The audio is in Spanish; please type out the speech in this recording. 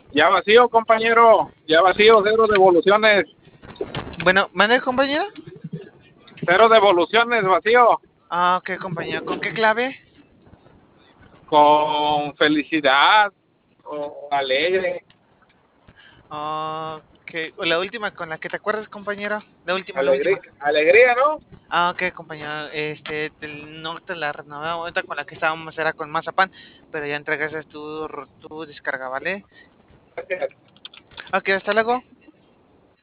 Ya vacío, compañero. Ya vacío, cero devoluciones. Bueno, ¿mande, compañero? Cero devoluciones, vacío. Ah, ok, compañero. ¿Con qué clave? Con felicidad o alegre. Ok, la última con la que te acuerdas, compañero. La Alegría, última. alegría, ¿no? Ah, ok, compañero. No te la renovamos. Ahorita con la que estábamos era con Mazapán, pero ya entregaste tu descarga, ¿vale? Gracias. Ok, hasta luego.